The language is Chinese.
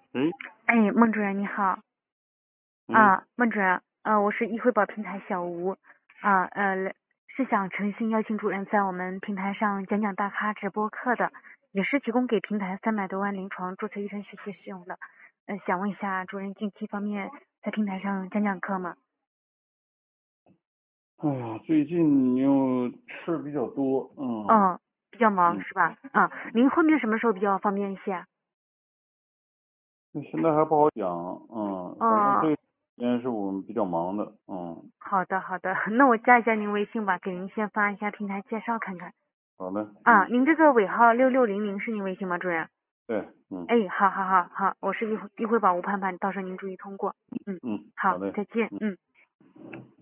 哎， 哎，孟主任你好嗯， 孟主任，我是易惠宝平台小吴是想诚心邀请主任在我们平台上讲讲大咖直播课的，也是提供给平台300多万临床注册医生学习使用的。想问一下主任近期方面在平台上讲课吗？ 哎呀，最近又事儿比较多， 比较忙嗯， 是吧？您后面什么时候比较方便一些？ 那现在还不好讲，反正这哦， 个时间是我们比较忙的， 好的好的，那我加一下您微信吧，给您先发一下平台介绍看看。 好的， 您这个尾号6600是您微信吗，主任？ 对， 哎，好好好好，我是一会宝吴盼盼，到时候您注意通过。 嗯，好好， 的， 再见。 嗯。